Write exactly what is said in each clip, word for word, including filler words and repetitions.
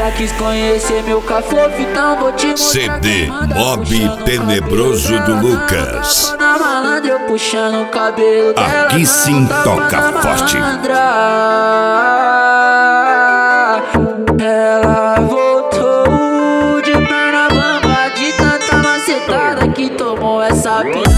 Ela quis conhecer meu cafofo, então vou te mostrar. C D Mob Tenebroso do Lucas. Na malandra eu puxando o cabelo dela. Aqui sim toca forte. Ela voltou de perna bamba, de tanta macetada que tomou essa piranha.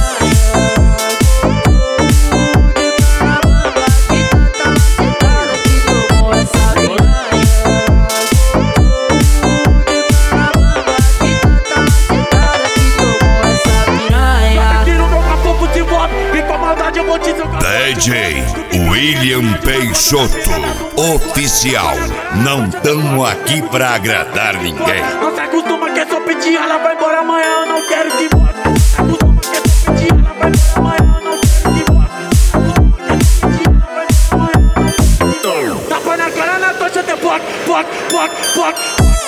D J William Peixoto Oficial. Não tamo aqui pra agradar ninguém. Não se acostuma que é só pedir, ela vai embora amanhã, eu não quero que volte. Não se acostuma que é só pedir, ela vai embora amanhã, eu não quero que volte. Tapa na cara, na tocha, até poc, poc, poc, poc.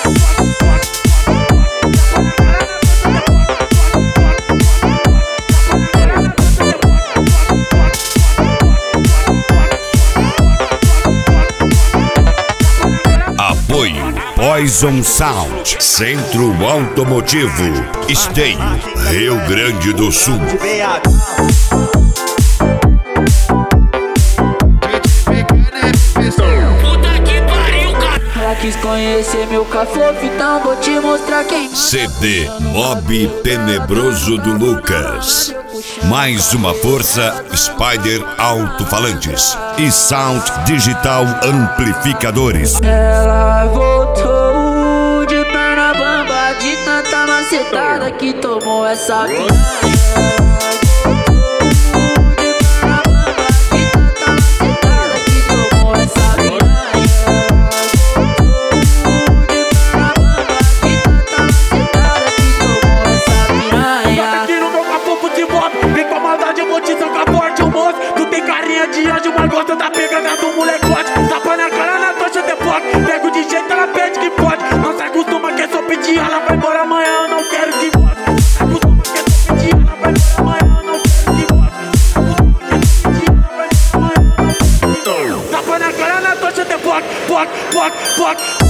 Apoio Poison Sound, Centro Automotivo, Esteio, Rio Grande do Sul. Ela quis conhecer meu cafofo, então vou te mostrar quem. C D Mob Tenebroso do Lucas. Mais uma força Spider Alto-Falantes e Sound Digital Amplificadores. Ela voltou de perna bamba, de tanta macetada que tomou essa piranha. Tu tem carinha de anjo, mas gosta da pegada do molecote. Tapa na cara, na tocha, até poc. Pego de jeito, ela pede que pode. Não se acostuma que é só pedir, ela vai embora amanhã, eu não quero que volte. Não se acostuma que é só pedir, ela vai embora amanhã, eu não quero que volte. Tapa na cara, na tocha, até poc, poc, poc, poc.